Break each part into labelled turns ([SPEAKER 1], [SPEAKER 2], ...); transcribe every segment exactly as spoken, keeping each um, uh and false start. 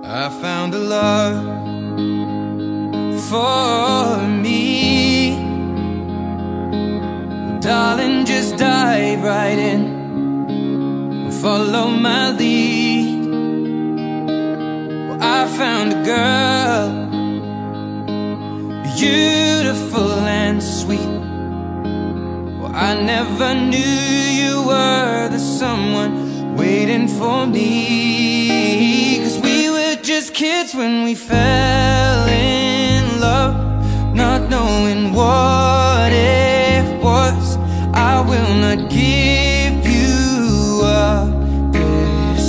[SPEAKER 1] I found a love for me. Darling, just dive right in and follow my lead. Well, I found a girl, beautiful and sweet. Well, I never knew you were the someone waiting for me. 'Cause we were just kids when we fell in love, not knowing what it was. I will not give you up this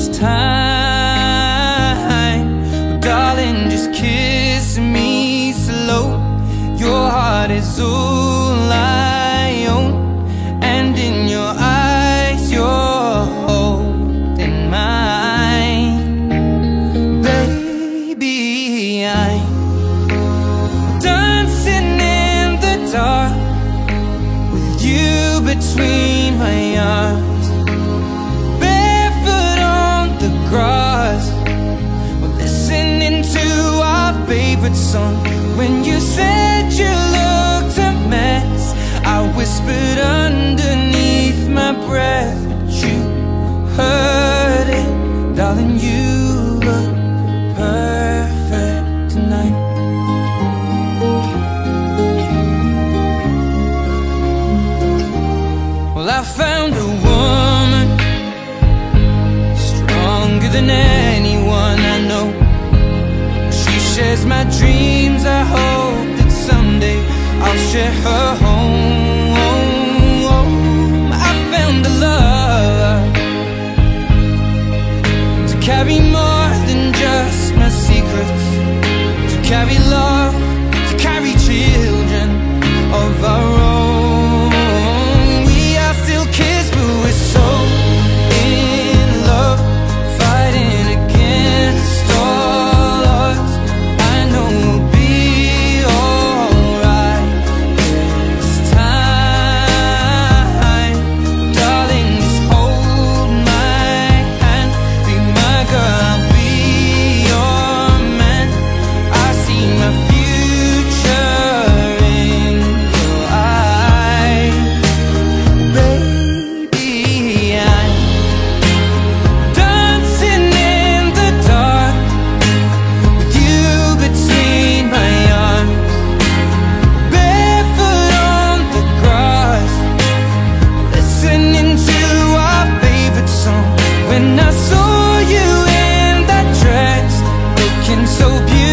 [SPEAKER 1] time. Well, darling, just kiss me slow. Your heart is all I own, and in your eyes you're holding mine. Baby, I'm dancing in the dark with you between my arms, barefoot on the grass. We're listening to our favorite song. When you said you looked a mess, I whispered underneath my breath, but you heard it. Darling, you look perfect tonight. Well, I found a woman stronger than anyone I know. She shares my dreams. I hope that someday I'll share her home. I found a love to carry more than just my secrets, to carry love, to carry children of our own. We are still kids, but we're so in love, fighting against all odds. I know we'll be alright this time. Darling, just hold my hand, be my girl, I'll be your man. I see my future in your eyes. Baby, I'm dancing in the dark with you between my arms, barefoot on the grass, listening to our favorite song. When I saw you in that dress, looking so beautiful,